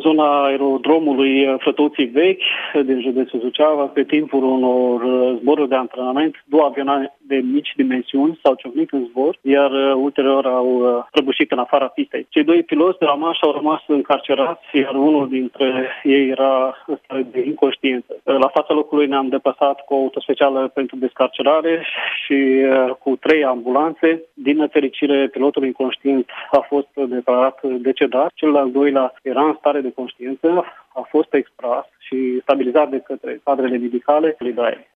zona aerodromului Flătăuții Vechi din județul Suceava, pe timpul unor zboruri de antrenament. Două avioane de mici dimensiuni s-au ciocnit în zbor, iar ulterior au prăbușit în afara pistei. Cei doi piloți rămași au rămas încarcerați, iar unul dintre ei era în stare de inconștiență. La fața locului ne-am deplasat cu o autospecială pentru descarcerare și cu 3 ambulanțe. Din nefericire, pilotul inconștient a fost declarat decedat. Cel al doilea era în stare de conștiință, a fost extras și stabilizat de către cadrele medicale.